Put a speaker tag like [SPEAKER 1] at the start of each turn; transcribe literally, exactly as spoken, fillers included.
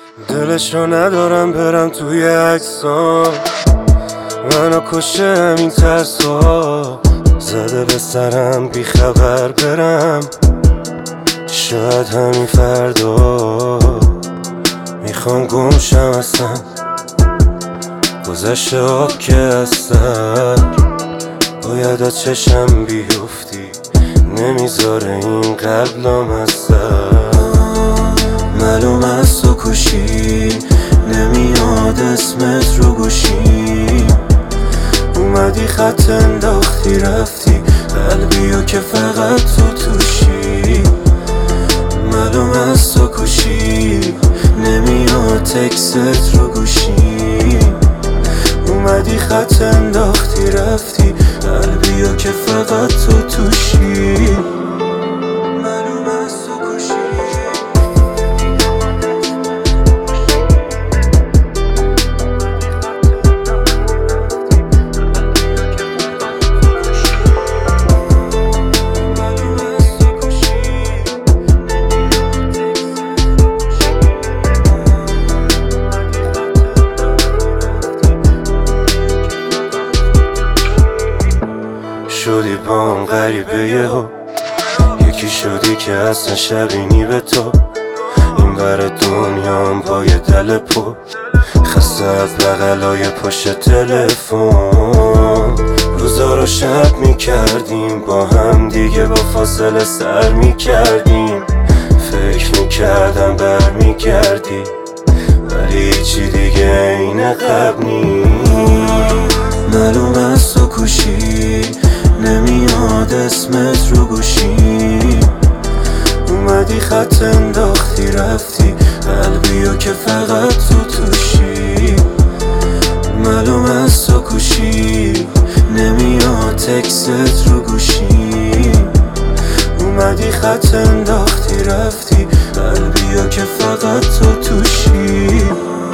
[SPEAKER 1] دلشو ندارم برم توی عکسام، منو کشه همین ترسا. زده به سرم بی خبر برم، شاید همین فردا میخوام گمشم اصلا. گذشته آب که هستن باید از چشم بیفتی، نمیذاره این قلب لامصب. معلوم از تو کشی نمیاد اسمت رو گوشی، اومدی خط انداختی رفتی قلبیو که فقط تو توشی. معلوم از تو کشی نمیاد تکست رو گوشی، اومدی خط انداختی رفتی قلبیو که فقط تو توشی. شدی با هم غریبه یهو، یکی شدی که اصلا شبینی به تو. این بر دنیام با یه دل پر خسته از بغلای پشت تلفن. روزا رو شب میکردیم با هم دیگه، با فاصله سر میکردیم. فکر میکردم بر میگردی ولی چی دیگه این قبل نیست. معلوم از تو کشی نمیاد اسمت رو گوشی، اومدی خط انداختی رفتی قلبیو که فقط تو توشی. معلوم از تو کشی نمیاد تکست رو گوشی، اومدی خط انداختی رفتی قلبیو که فقط تو توشی.